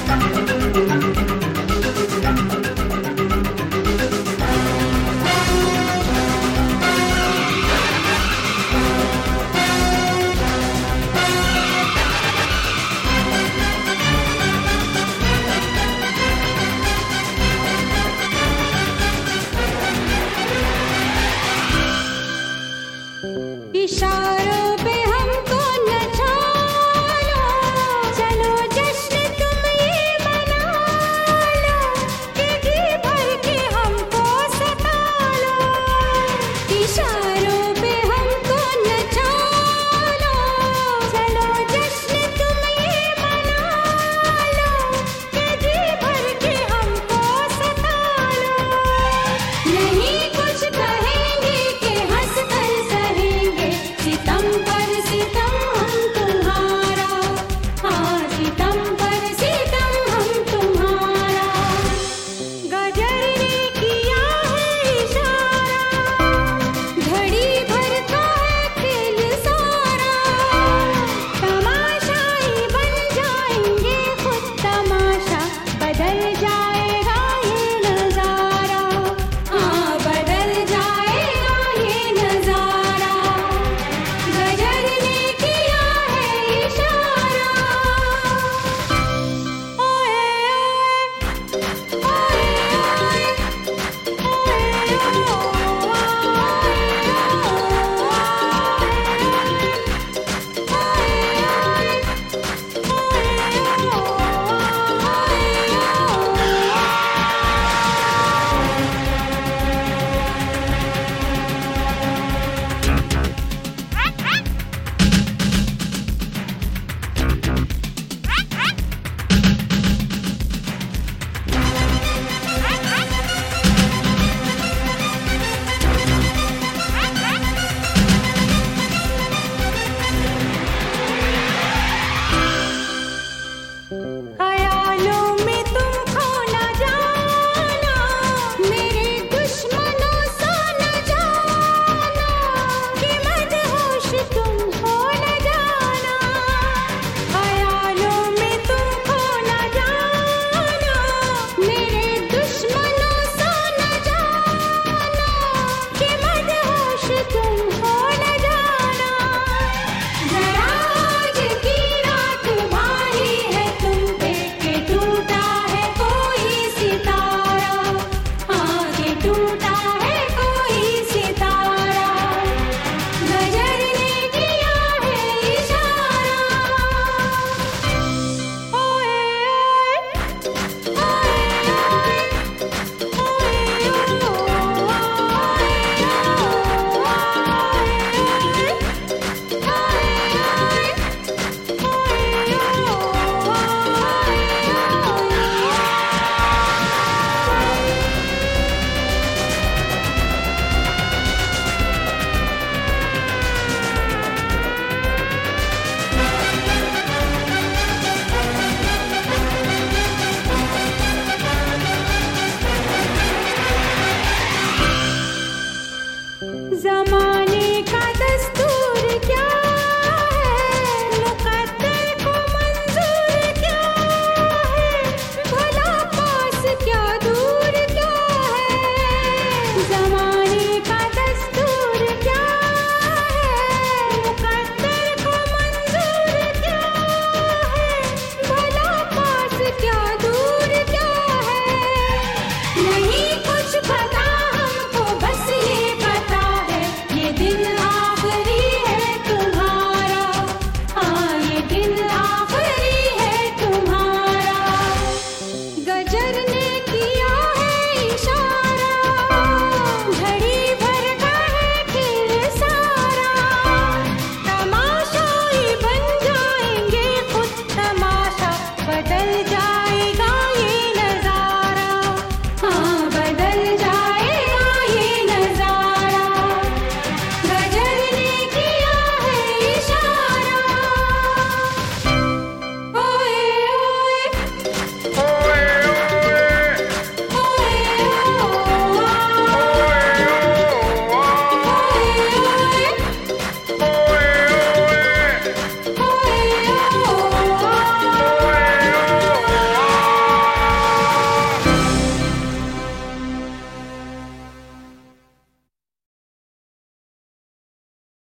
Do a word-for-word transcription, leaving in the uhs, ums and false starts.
इशारों पे हमको नचा लो, चलो जश्न तुम ये मना लो, कि जी भर के हमको सता लो। इशारों पे हमको नचा लो, चलो जश्न तुम ये मना लो, कि जी भर के हमको सता लो। नहीं कुछ कहेंगे कि हंस कर सहेंगे, सितम पर सितम हम तुम्हारा, हाँ सितम पर सितम हम तुम्हारा। गजर ने किया है इशारा, घड़ी भर का है खेल सारा, तमाशाई बन जाएंगे खुद तमाशा, बदल जाएगा ये नजारा, हाँ बदल जाएगा ये नजारा। गजर ने किया है इशारा, ओए ओए ओए ख्यालों